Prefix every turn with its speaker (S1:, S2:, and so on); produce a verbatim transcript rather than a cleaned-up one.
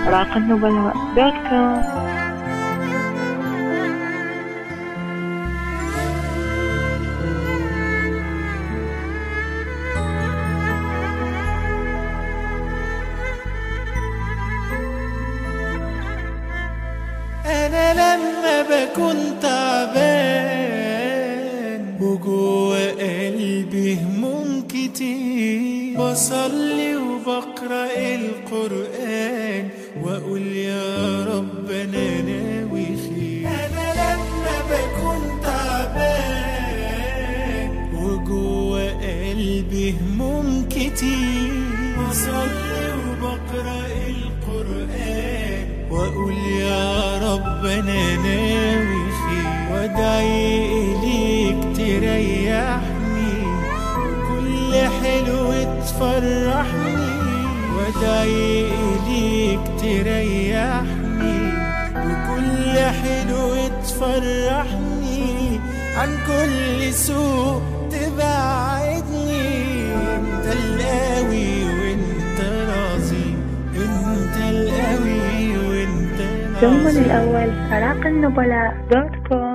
S1: راق النبلاء دوت كوم.
S2: أنا لما بكون تعبان وجوه قلبي هموم كتير، بصلي وبقرأ القرآن وأقول يا رب أنا ناوي خير. أنا لما بكون تعبان وجوه قلبي هموم كتير، بصلي وبقرأ القرآن وأقول يا رب أنا ناوي خير، وادعي إليك تريحني وكل حلو تفرحني، وادعي إليك تريحني وكل حلو تفرحني، عن كل سوء تبعدني. انت القوي وانت راضي، انت القوي وانت
S1: ثم الأول راق النبلاء دوت كوم.